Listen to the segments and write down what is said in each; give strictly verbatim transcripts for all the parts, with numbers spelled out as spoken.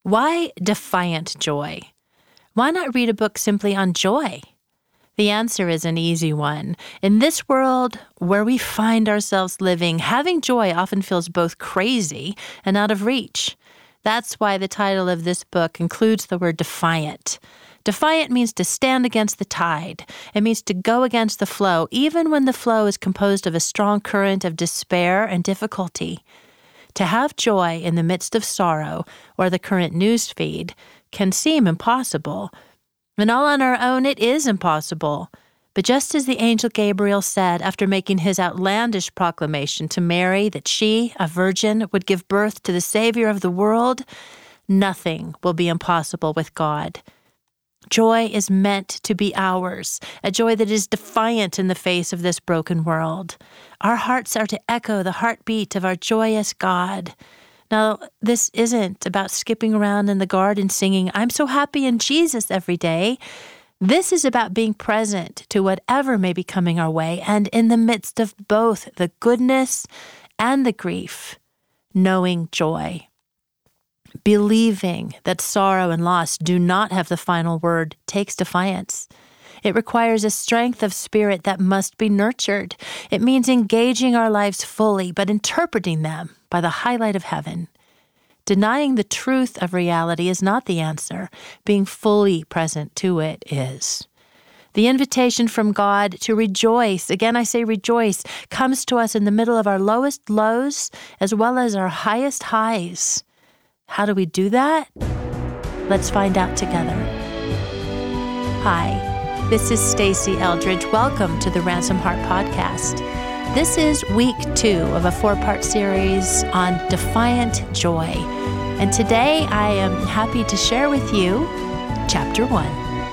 Why defiant joy? Why not read a book simply on joy? The answer is an easy one. In this world where we find ourselves living, having joy often feels both crazy and out of reach. That's why the title of this book includes the word defiant. Defiant means to stand against the tide. It means to go against the flow, even when the flow is composed of a strong current of despair and difficulty. To have joy in the midst of sorrow or the current news feed can seem impossible. And all on our own, it is impossible. But just as the angel Gabriel said after making his outlandish proclamation to Mary that she, a virgin, would give birth to the Savior of the world, nothing will be impossible with God. Joy is meant to be ours, a joy that is defiant in the face of this broken world. Our hearts are to echo the heartbeat of our joyous God. Now, this isn't about skipping around in the garden singing, "I'm so happy in Jesus" every day. This is about being present to whatever may be coming our way, and in the midst of both the goodness and the grief, knowing joy. Believing that sorrow and loss do not have the final word takes defiance. It requires a strength of spirit that must be nurtured. It means engaging our lives fully, but interpreting them by the highlight of heaven. Denying the truth of reality is not the answer. Being fully present to it is. The invitation from God to rejoice, again I say rejoice, comes to us in the middle of our lowest lows as well as our highest highs. How do we do that? Let's find out together. Hi, this is Stacey Eldridge. Welcome to the Ransomed Heart Podcast. This is week two of a four-part series on defiant joy. And today I am happy to share with you chapter one.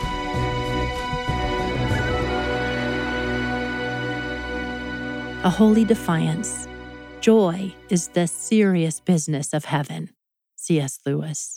A holy defiance. Joy is the serious business of heaven. C S Lewis.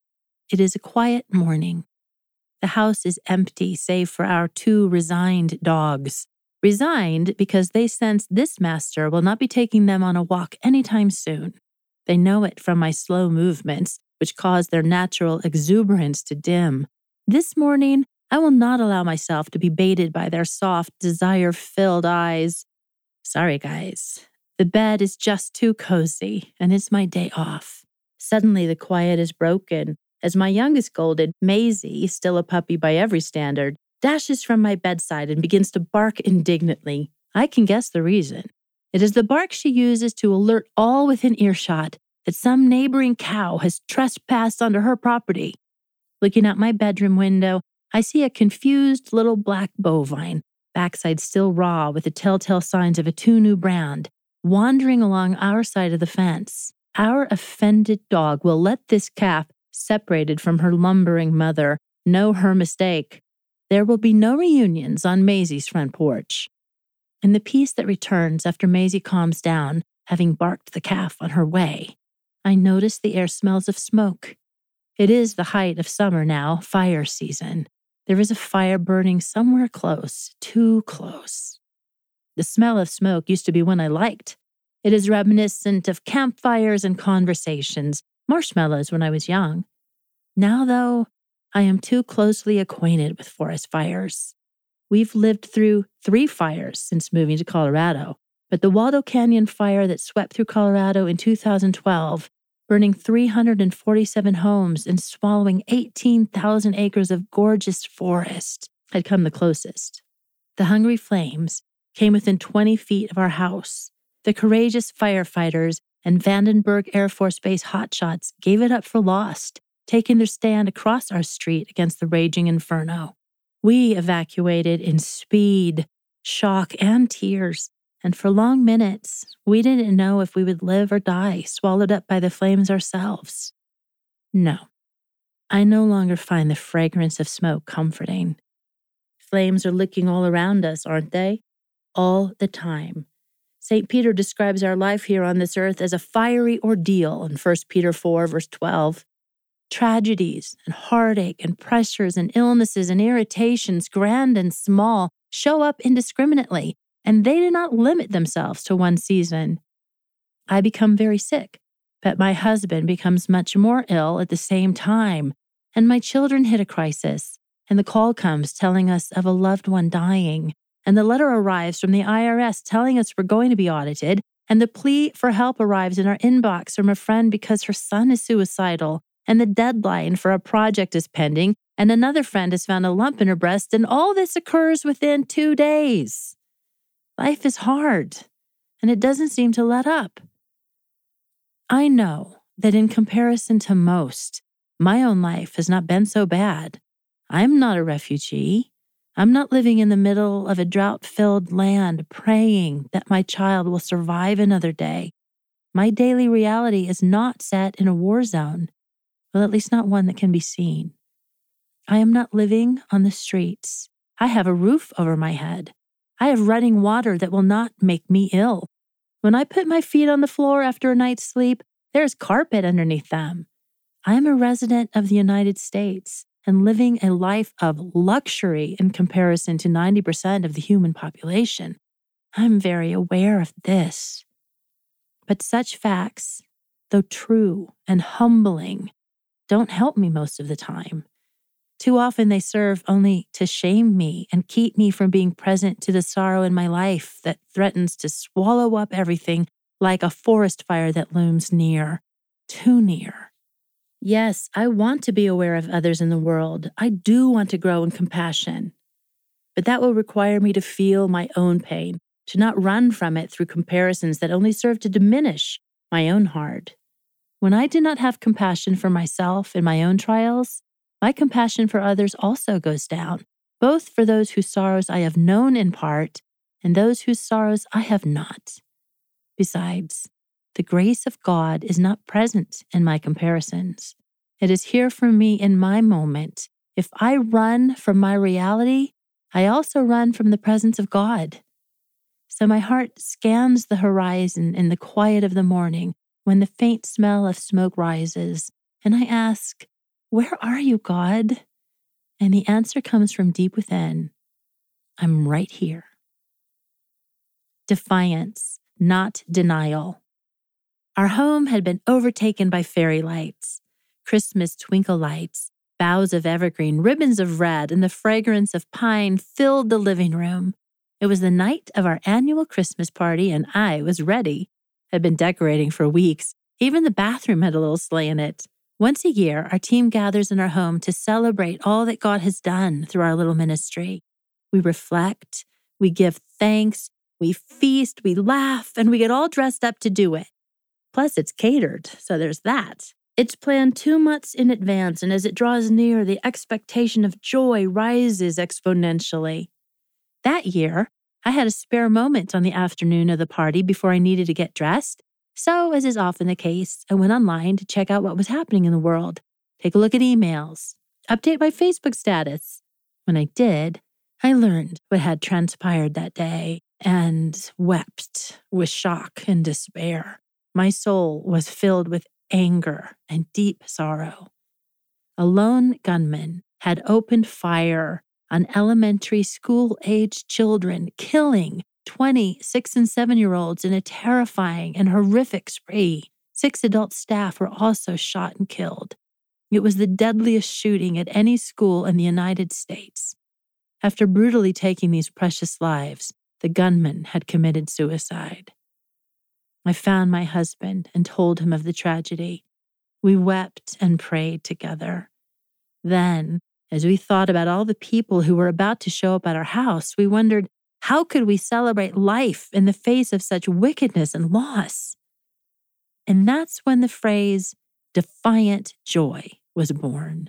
It is a quiet morning. The house is empty save for our two resigned dogs. Resigned because they sense this master will not be taking them on a walk anytime soon. They know it from my slow movements, which cause their natural exuberance to dim. This morning, I will not allow myself to be baited by their soft, desire-filled eyes. Sorry, guys. The bed is just too cozy, and it's my day off. Suddenly, the quiet is broken as my youngest scolded, Maisie, still a puppy by every standard, dashes from my bedside and begins to bark indignantly. I can guess the reason. It is the bark she uses to alert all within earshot that some neighboring cow has trespassed onto her property. Looking out my bedroom window, I see a confused little black bovine, backside still raw with the telltale signs of a too-new brand, wandering along our side of the fence. Our offended dog will let this calf, separated from her lumbering mother, know her mistake. There will be no reunions on Maisie's front porch. In the peace that returns after Maisie calms down, having barked the calf on her way, I notice the air smells of smoke. It is the height of summer now, fire season. There is a fire burning somewhere close, too close. The smell of smoke used to be one I liked. It is reminiscent of campfires and conversations, marshmallows when I was young. Now, though, I am too closely acquainted with forest fires. We've lived through three fires since moving to Colorado, but the Waldo Canyon fire that swept through Colorado in two thousand twelve, burning three hundred forty-seven homes and swallowing eighteen thousand acres of gorgeous forest, had come the closest. The hungry flames came within twenty feet of our house. The courageous firefighters and Vandenberg Air Force Base hotshots gave it up for lost, taking their stand across our street against the raging inferno. We evacuated in speed, shock, and tears, and for long minutes, we didn't know if we would live or die, swallowed up by the flames ourselves. No, I no longer find the fragrance of smoke comforting. Flames are licking all around us, aren't they? All the time. Saint Peter describes our life here on this earth as a fiery ordeal in First Peter four, verse twelve. Tragedies and heartache and pressures and illnesses and irritations, grand and small, show up indiscriminately, and they do not limit themselves to one season. I become very sick, But my husband becomes much more ill at the same time, and my children hit a crisis, and the call comes telling us of a loved one dying, and the letter arrives from the I R S telling us we're going to be audited, and the plea for help arrives in our inbox from a friend because her son is suicidal, and the deadline for a project is pending, and another friend has found a lump in her breast, and all this occurs within two days. Life is hard, and it doesn't seem to let up. I know that in comparison to most, my own life has not been so bad. I'm not a refugee. I'm not living in the middle of a drought-filled land praying that my child will survive another day. My daily reality is not set in a war zone, well, at least not one that can be seen. I am not living on the streets. I have a roof over my head. I have running water that will not make me ill. When I put my feet on the floor after a night's sleep, there's carpet underneath them. I am a resident of the United States and living a life of luxury in comparison to ninety percent of the human population. I'm very aware of this. But such facts, though true and humbling, don't help me most of the time. Too often they serve only to shame me and keep me from being present to the sorrow in my life that threatens to swallow up everything like a forest fire that looms near, too near. Yes, I want to be aware of others in the world. I do want to grow in compassion. But that will require me to feel my own pain, to not run from it through comparisons that only serve to diminish my own heart. When I do not have compassion for myself in my own trials, my compassion for others also goes down, both for those whose sorrows I have known in part and those whose sorrows I have not. Besides, the grace of God is not present in my comparisons. It is here for me in my moment. If I run from my reality, I also run from the presence of God. So my heart scans the horizon in the quiet of the morning when the faint smell of smoke rises, and I ask, "Where are you, God?" And the answer comes from deep within. I'm right here. Defiance, not denial. Our home had been overtaken by fairy lights, Christmas twinkle lights, boughs of evergreen, ribbons of red, and the fragrance of pine filled the living room. It was the night of our annual Christmas party, and I was ready. I'd been decorating for weeks. Even the bathroom had a little sleigh in it. Once a year, our team gathers in our home to celebrate all that God has done through our little ministry. We reflect, we give thanks, we feast, we laugh, and we get all dressed up to do it. Plus, it's catered, so there's that. It's planned two months in advance, and as it draws near, the expectation of joy rises exponentially. That year, I had a spare moment on the afternoon of the party before I needed to get dressed. So, as is often the case, I went online to check out what was happening in the world, take a look at emails, update my Facebook status. When I did, I learned what had transpired that day and wept with shock and despair. My soul was filled with anger and deep sorrow. A lone gunman had opened fire on elementary school-aged children, killing twenty six and seven-year-olds in a terrifying and horrific spree. Six adult staff were also shot and killed. It was the deadliest shooting at any school in the United States. After brutally taking these precious lives, the gunman had committed suicide. I found my husband and told him of the tragedy. We wept and prayed together. Then, as we thought about all the people who were about to show up at our house, we wondered, how could we celebrate life in the face of such wickedness and loss? And that's when the phrase, defiant joy, was born.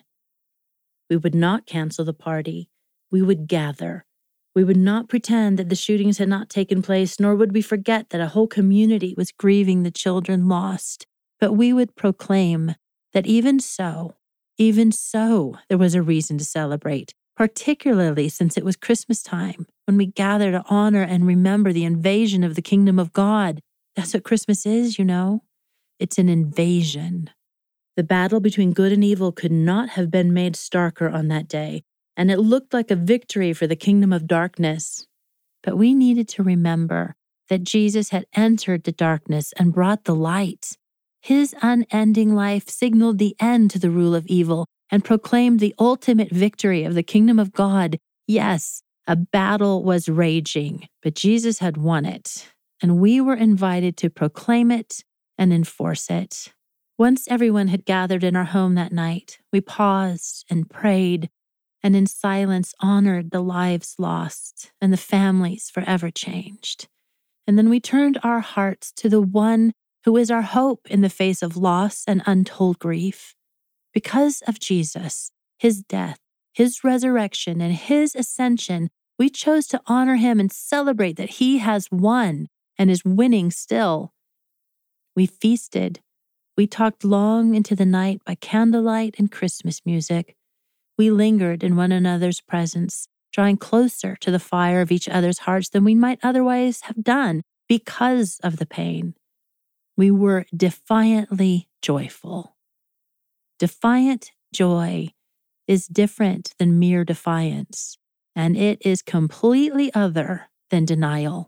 We would not cancel the party. We would gather. We would not pretend that the shootings had not taken place, nor would we forget that a whole community was grieving the children lost. But we would proclaim that even so, even so, there was a reason to celebrate, particularly since it was Christmas time, when we gather to honor and remember the invasion of the kingdom of God. That's what Christmas is, you know. It's an invasion. The battle between good and evil could not have been made starker on that day, and it looked like a victory for the kingdom of darkness. But we needed to remember that Jesus had entered the darkness and brought the light. His unending life signaled the end to the rule of evil and proclaimed the ultimate victory of the kingdom of God. Yes, a battle was raging, but Jesus had won it, and we were invited to proclaim it and enforce it. Once everyone had gathered in our home that night, we paused and prayed, and in silence honored the lives lost and the families forever changed. And then we turned our hearts to the one who is our hope in the face of loss and untold grief. Because of Jesus, his death, his resurrection, and his ascension, we chose to honor him and celebrate that he has won and is winning still. We feasted. We talked long into the night by candlelight and Christmas music. We lingered in one another's presence, drawing closer to the fire of each other's hearts than we might otherwise have done because of the pain. We were defiantly joyful. Defiant joy is different than mere defiance, and it is completely other than denial.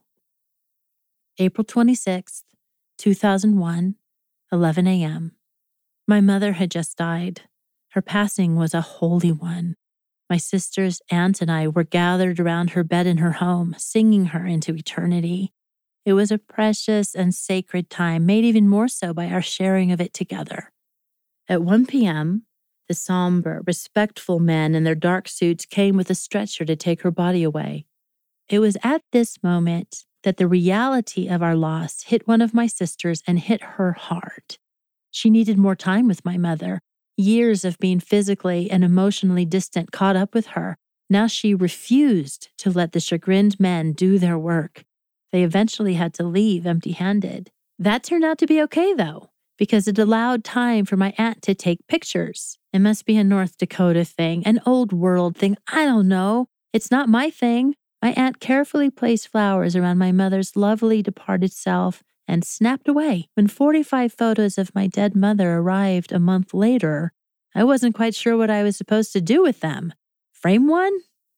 April twenty-sixth, two thousand one, eleven a.m. My mother had just died. Her passing was a holy one. My sisters, aunt, and I were gathered around her bed in her home, singing her into eternity. It was a precious and sacred time, made even more so by our sharing of it together. At one p.m., the somber, respectful men in their dark suits came with a stretcher to take her body away. It was at this moment that the reality of our loss hit one of my sisters and hit her hard. She needed more time with my mother. Years of being physically and emotionally distant caught up with her. Now she refused to let the chagrined men do their work. They eventually had to leave empty-handed. That turned out to be okay, though, because it allowed time for my aunt to take pictures. It must be a North Dakota thing, an old world thing. I don't know. It's not my thing. My aunt carefully placed flowers around my mother's lovely departed self and snapped away. When forty-five photos of my dead mother arrived a month later, I wasn't quite sure what I was supposed to do with them. Frame one?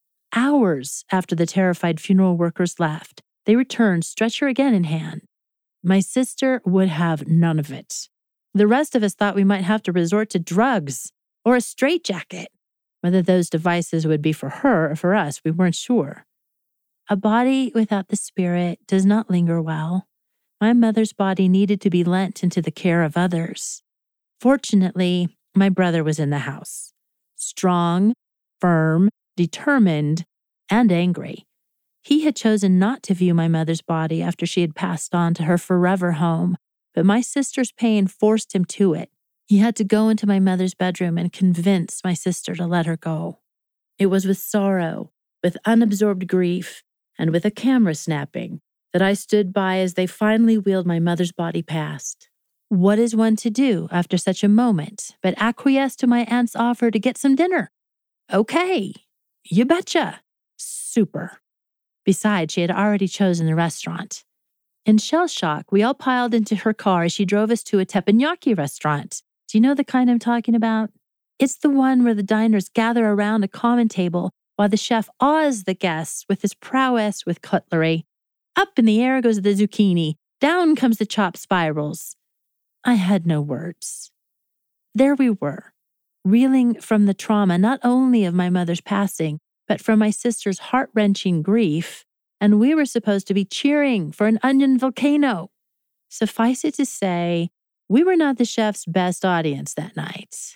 Hours after the terrified funeral workers left, they returned, stretcher again in hand. My sister would have none of it. The rest of us thought we might have to resort to drugs or a straitjacket. Whether those devices would be for her or for us, we weren't sure. A body without the spirit does not linger well. My mother's body needed to be lent into the care of others. Fortunately, my brother was in the house. Strong, firm, determined, and angry. He had chosen not to view my mother's body after she had passed on to her forever home, but my sister's pain forced him to it. He had to go into my mother's bedroom and convince my sister to let her go. It was with sorrow, with unabsorbed grief, and with a camera snapping that I stood by as they finally wheeled my mother's body past. What is one to do after such a moment but acquiesce to my aunt's offer to get some dinner? Okay, you betcha. Super. Besides, she had already chosen the restaurant. In shell shock, we all piled into her car as she drove us to a teppanyaki restaurant. Do you know the kind I'm talking about? It's the one where the diners gather around a common table while the chef awes the guests with his prowess with cutlery. Up in the air goes the zucchini. Down comes the chopped spirals. I had no words. There we were, reeling from the trauma not only of my mother's passing, but from my sister's heart-wrenching grief, and we were supposed to be cheering for an onion volcano. Suffice it to say, we were not the chef's best audience that night.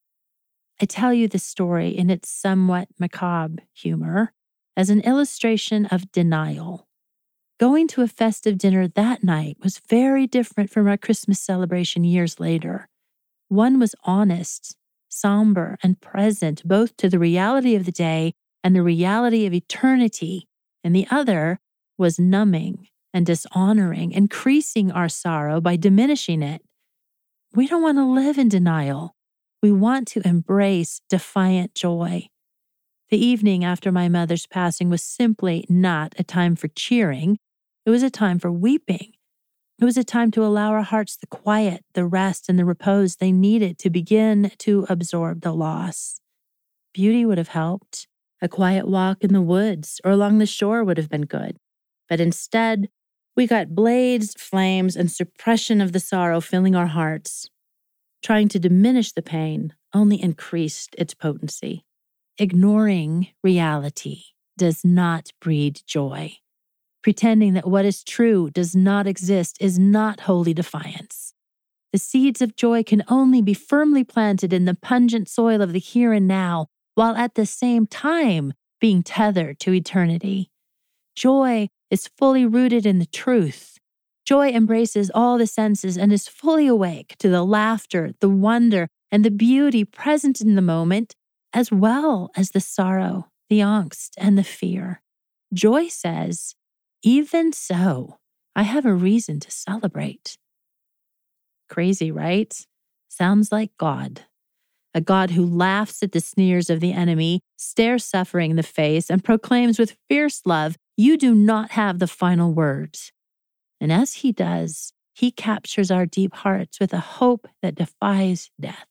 I tell you this story in its somewhat macabre humor as an illustration of denial. Going to a festive dinner that night was very different from our Christmas celebration years later. One was honest, somber, and present both to the reality of the day and the reality of eternity, and the other was numbing and dishonoring, increasing our sorrow by diminishing it. We don't want to live in denial. We want to embrace defiant joy. The evening after my mother's passing was simply not a time for cheering. It was a time for weeping. It was a time to allow our hearts the quiet, the rest, and the repose they needed to begin to absorb the loss. Beauty would have helped. A quiet walk in the woods or along the shore would have been good. But instead, We got blades, flames, and suppression of the sorrow filling our hearts. Trying to diminish the pain only increased its potency. Ignoring reality does not breed joy. Pretending that what is true does not exist is not holy defiance. The seeds of joy can only be firmly planted in the pungent soil of the here and now, while at the same time being tethered to eternity. Joy is fully rooted in the truth. Joy embraces all the senses and is fully awake to the laughter, the wonder, and the beauty present in the moment, as well as the sorrow, the angst, and the fear. Joy says, even so, I have a reason to celebrate. Crazy, right? Sounds like God. A God who laughs at the sneers of the enemy, stares suffering in the face, and proclaims with fierce love, you do not have the final words. And as he does, he captures our deep hearts with a hope that defies death.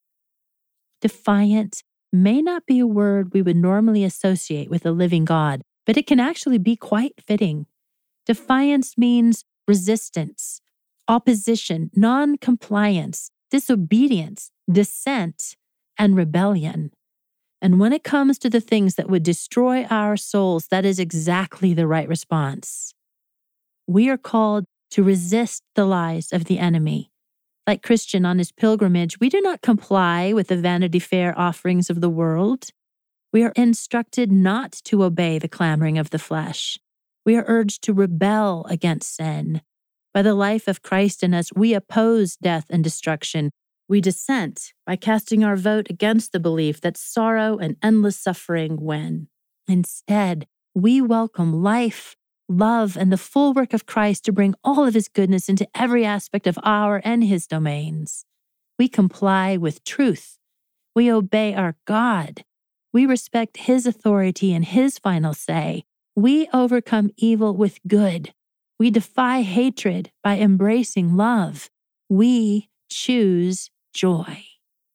Defiant may not be a word we would normally associate with a living God, but it can actually be quite fitting. Defiance means resistance, opposition, non-compliance, disobedience, dissent, and rebellion. And when it comes to the things that would destroy our souls, that is exactly the right response. We are called to resist the lies of the enemy. Like Christian on his pilgrimage, we do not comply with the Vanity Fair offerings of the world. We are instructed not to obey the clamoring of the flesh. We are urged to rebel against sin. By the life of Christ in us, we oppose death and destruction. We dissent by casting our vote against the belief that sorrow and endless suffering win. Instead, we welcome life, love, and the full work of Christ to bring all of his goodness into every aspect of our and his domains. We comply with truth. We obey our God. We respect his authority and his final say. We overcome evil with good. We defy hatred by embracing love. We choose joy.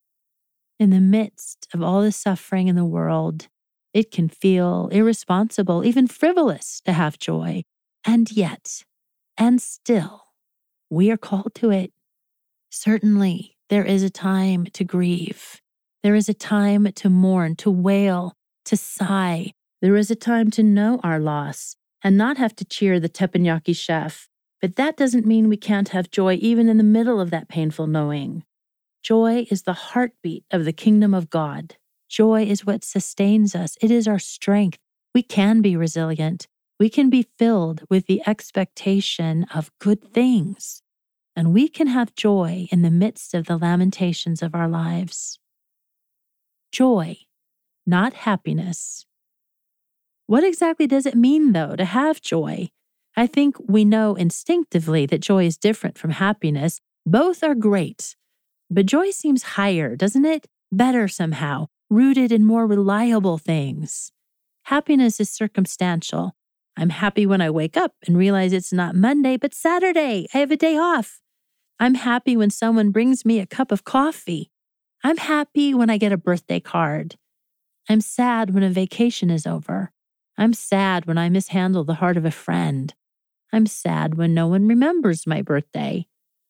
In the midst of all the suffering in the world, it can feel irresponsible, even frivolous to have joy. And yet, and still, we are called to it. Certainly, there is a time to grieve. There is a time to mourn, to wail, to sigh. There is a time to know our loss and not have to cheer the teppanyaki chef. But that doesn't mean we can't have joy even in the middle of that painful knowing. Joy is the heartbeat of the kingdom of God. Joy is what sustains us. It is our strength. We can be resilient. We can be filled with the expectation of good things. And we can have joy in the midst of the lamentations of our lives. Joy, not happiness. What exactly does it mean, though, to have joy? I think we know instinctively that joy is different from happiness. Both are great. But joy seems higher, doesn't it? Better somehow, rooted in more reliable things. Happiness is circumstantial. I'm happy when I wake up and realize it's not Monday, but Saturday. I have a day off. I'm happy when someone brings me a cup of coffee. I'm happy when I get a birthday card. I'm sad when a vacation is over. I'm sad when I mishandle the heart of a friend. I'm sad when no one remembers my birthday.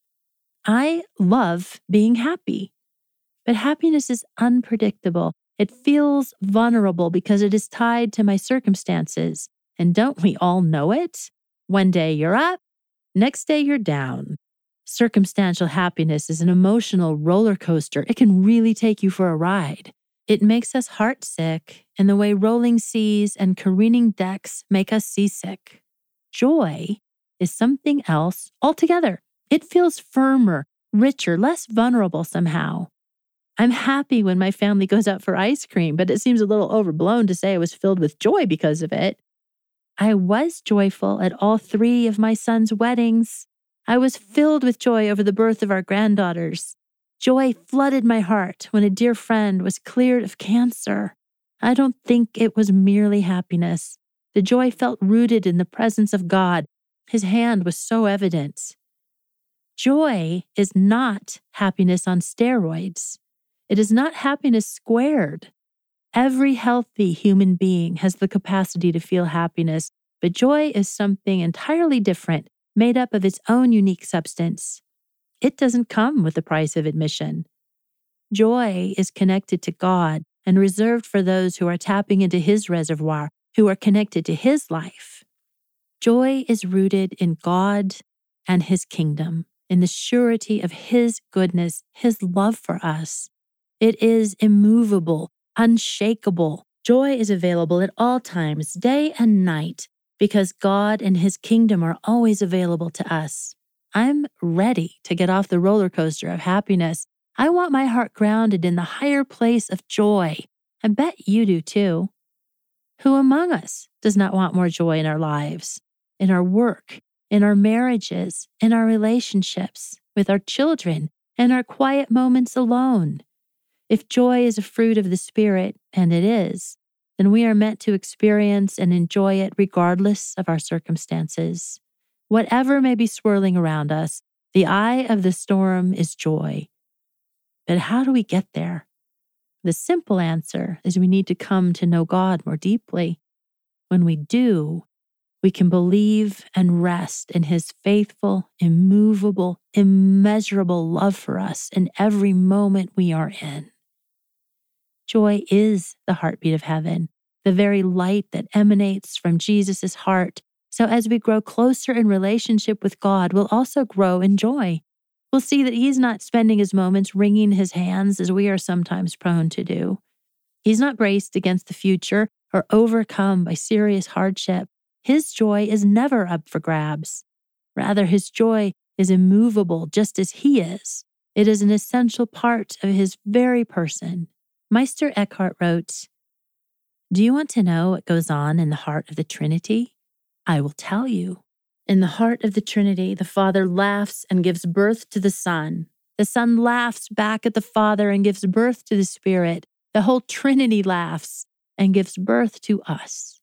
I love being happy. But happiness is unpredictable. It feels vulnerable because it is tied to my circumstances. And don't we all know it? One day you're up, next day you're down. Circumstantial happiness is an emotional roller coaster. It can really take you for a ride. It makes us heartsick in the way rolling seas and careening decks make us seasick. Joy is something else altogether. It feels firmer, richer, less vulnerable somehow. I'm happy when my family goes out for ice cream, but it seems a little overblown to say I was filled with joy because of it. I was joyful at all three of my sons' weddings. I was filled with joy over the birth of our granddaughters. Joy flooded my heart when a dear friend was cleared of cancer. I don't think it was merely happiness. The joy felt rooted in the presence of God. His hand was so evident. Joy is not happiness on steroids. It is not happiness squared. Every healthy human being has the capacity to feel happiness, but joy is something entirely different. made up of its own unique substance. It doesn't come with the price of admission. Joy is connected to God and reserved for those who are tapping into His reservoir, who are connected to His life. Joy is rooted in God and His kingdom, in the surety of His goodness, His love for us. It is immovable, unshakable. Joy is available at all times, day and night, because God and His kingdom are always available to us. I'm ready to get off the roller coaster of happiness. I want my heart grounded in the higher place of joy. I bet you do too. Who among us does not want more joy in our lives, in our work, in our marriages, in our relationships, with our children, and our quiet moments alone? If joy is a fruit of the Spirit, and it is, then we are meant to experience and enjoy it regardless of our circumstances. Whatever may be swirling around us, the eye of the storm is joy. But how do we get there? The simple answer is we need to come to know God more deeply. When we do, we can believe and rest in His faithful, immovable, immeasurable love for us in every moment we are in. Joy is the heartbeat of heaven, the very light that emanates from Jesus' heart. So as we grow closer in relationship with God, we'll also grow in joy. We'll see that He's not spending His moments wringing His hands as we are sometimes prone to do. He's not braced against the future or overcome by serious hardship. His joy is never up for grabs. Rather, His joy is immovable just as He is. It is an essential part of His very person. Meister Eckhart wrote, "Do you want to know what goes on in the heart of the Trinity? I will tell you. In the heart of the Trinity, the Father laughs and gives birth to the Son. The Son laughs back at the Father and gives birth to the Spirit. The whole Trinity laughs and gives birth to us."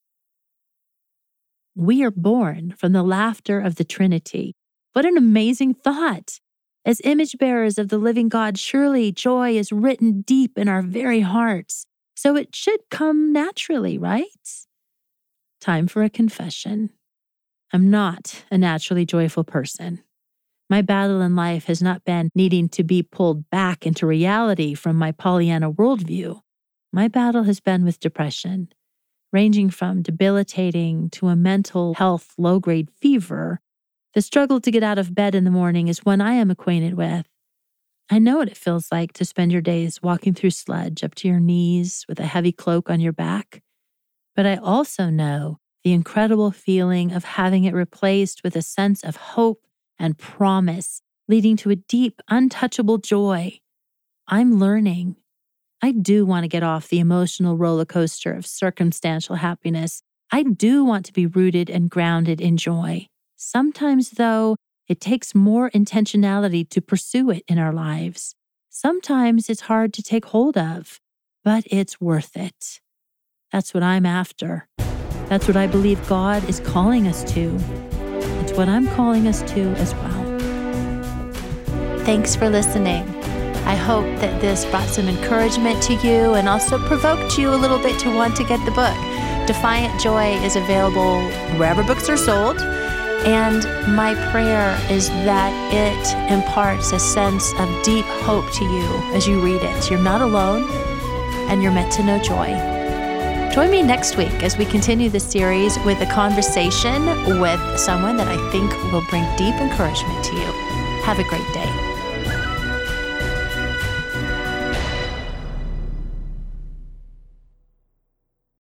We are born from the laughter of the Trinity. What an amazing thought! As image bearers of the living God, surely joy is written deep in our very hearts, so it should come naturally, right? Time for a confession. I'm not a naturally joyful person. My battle in life has not been needing to be pulled back into reality from my Pollyanna worldview. My battle has been with depression, ranging from debilitating to a mental health low-grade fever. The struggle to get out of bed in the morning is one I am acquainted with. I know what it feels like to spend your days walking through sludge up to your knees with a heavy cloak on your back. But I also know the incredible feeling of having it replaced with a sense of hope and promise, leading to a deep, untouchable joy. I'm learning. I do want to get off the emotional roller coaster of circumstantial happiness. I do want to be rooted and grounded in joy. Sometimes, though, it takes more intentionality to pursue it in our lives. Sometimes it's hard to take hold of, but it's worth it. That's what I'm after. That's what I believe God is calling us to. It's what I'm calling us to as well. Thanks for listening. I hope that this brought some encouragement to you and also provoked you a little bit to want to get the book. Defiant Joy is available wherever books are sold. And my prayer is that it imparts a sense of deep hope to you as you read it. You're not alone, and you're meant to know joy. Join me next week as we continue this series with a conversation with someone that I think will bring deep encouragement to you. Have a great day.